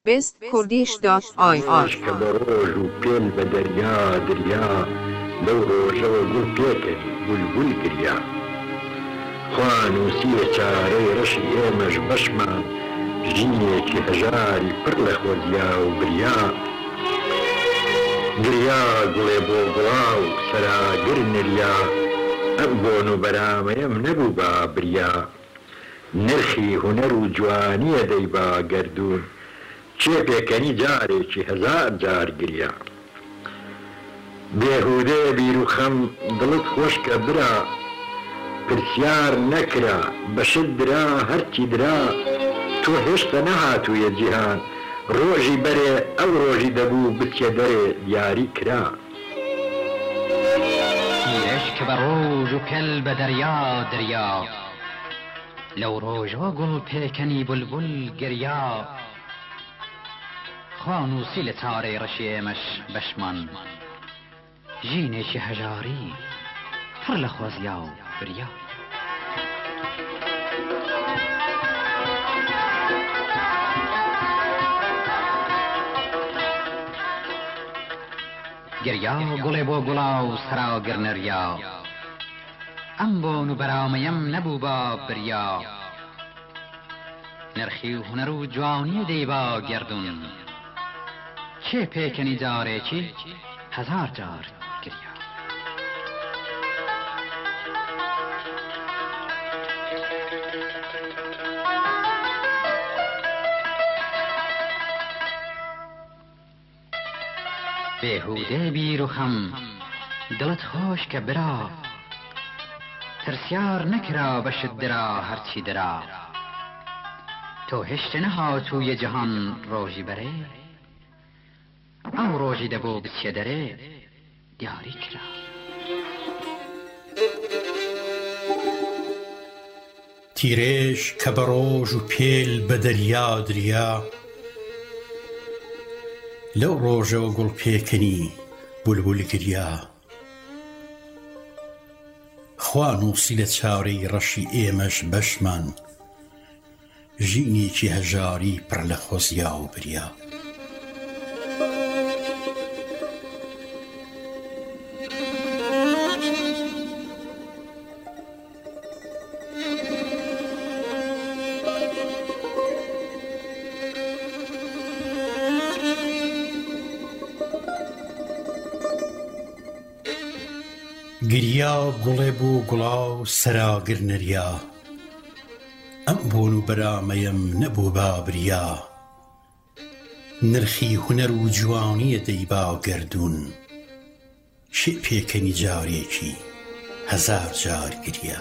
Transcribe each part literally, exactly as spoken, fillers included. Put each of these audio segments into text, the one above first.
best kurdish dot i r کە بە ڕۆژ و پێل بە دەریا دریا لەو ڕۆژەوە گوڵ پێکەنی بولبول گریا خوا نووسیە چارەی ڕەشی ئێمەش بەشمان ژینێکی هەژاری پڕ لە خۆزیا و بریا گریا گوڵێ بۆ گوڵاو سەراگر نریا ئەم بۆن و بەرامەیەم نەبوو با بریا نرخی هونەر و جوانیە دەی با گەردوون چێ پێکەنی جارێکی هەزار جار گریا بێهودێ بیر و خەم دڵت خۆشکە برا پرسیار نەکرا بەشت درا هەرچی درا تۆ هێشتا نەهاتوویە جیهان ڕۆژی بەرێ ئەو ڕۆژی دەبوو بچێ دەرێ دیاری کرا تیرش کە بە ڕۆژ و پێل بە دەریا دریا لەو ڕۆژەوە گوڵ پێکەنی بولبول گریا خوا نووسی لە چارەی ڕەشی ئێمەش بەشمان ژینێکی هەژاری پڕ لە خۆزیا و بریا گریا گوڵێ بۆ گوڵا و سەراگر نەریا ئەم بۆن و بەرامەیەم نەبوو با بریا نرخی و هونەر و جوانیە دەی با گەردون چێ پێکەنی جارێکی هەزار جار گریا بێهودێ بیر و خەم دڵت خۆش کە برا ترسیار نەکرا بەشت درا هەرچی درا تۆ هێشتا نەهاتوویە جەهان ڕۆژی بەرێ ئەو ڕۆژی دەبوو بچێ دەرێ دیاری کرا تیرێش کە بە ڕۆژ و پێل بە دەریا دریا لەو ڕۆژەوە گوڵ پێکەنی بولبول گریا خوا نووسی لە چاورەی ڕەشی ئێمەش بەشمان ژینێکی هەژاری پڕ لە خۆزیا و بریا گریا گوڵێ بوو گوڵا و سەراگر نەریا ئەم بۆن و بەرامەیەم نەبوو با بریا نرخی هونەر و جوانیە دەی با گەردوون چێ پێکەنی جارێکی هەزار جار گریا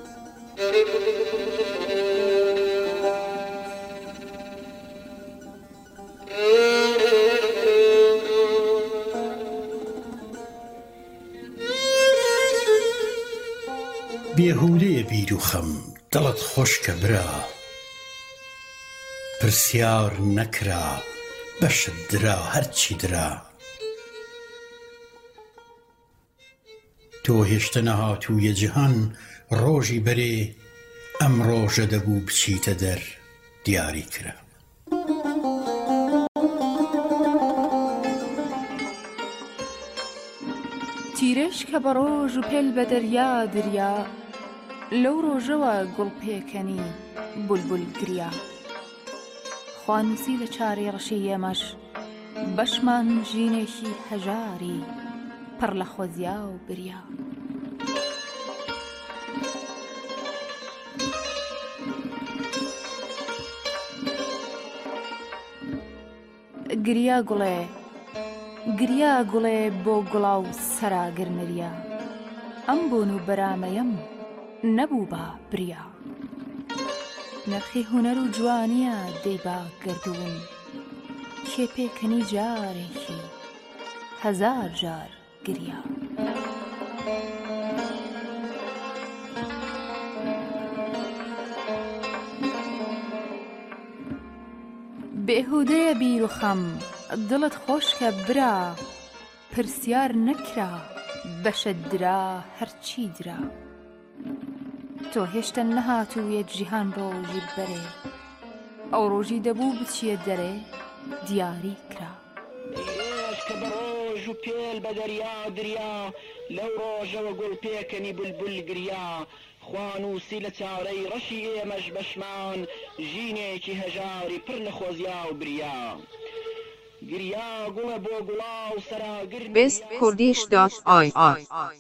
بێهودەیە بیر و خەم دڵت خۆشکە برا پرسیار نەکرا بەشت درا هەرچی درا تۆ هێشتا نەهاتوویە جیهان ڕۆژی بەرێ ئەم ڕۆژە دەبوو بچیتە دەر دیاری کرا تیرش کە بە ڕۆژ و پێل بە دەریا دریا لەو ڕۆژەوە گوڵ پێکەنی بولبول گریا خوا نووسی لە چارەی ڕەشی ئێمەش بەشمان ژینێکی هەژاری پڕ لە خۆزیا و بریا گریا گوڵێ گریا گوڵێ بۆ گوڵا و سەراگر نەریا ئەم بۆن و بەرامەیەم نەبوو با بریا نرخی هونەر و جوانیە دەی با گەردوون کێ پێکەنی جارێکی هەزار جار گریا بێهودەیە بیر و خەم دڵت خۆشکە برا پرسیار نەکرا بەشت درا هەرچی درا تۆ هێشتا نەهاتوویە جیهان ڕۆژی بەرێ ئەو ڕۆژی دەبوو بچیە دەرێ دیاری کرا. ئێش کە بە ڕۆژ و پێل بە دەریا دریا لەو ڕۆژەوە گوڵ پێکەنی بولبول گریا خوانووسی لە چاورەی ڕەشی ئێمەش بەشمان ژینێکی هەژاری پڕ لە خۆزیا و بریا گریا گوڵە بۆ گوڵا و سەراگر best kurdish dot i r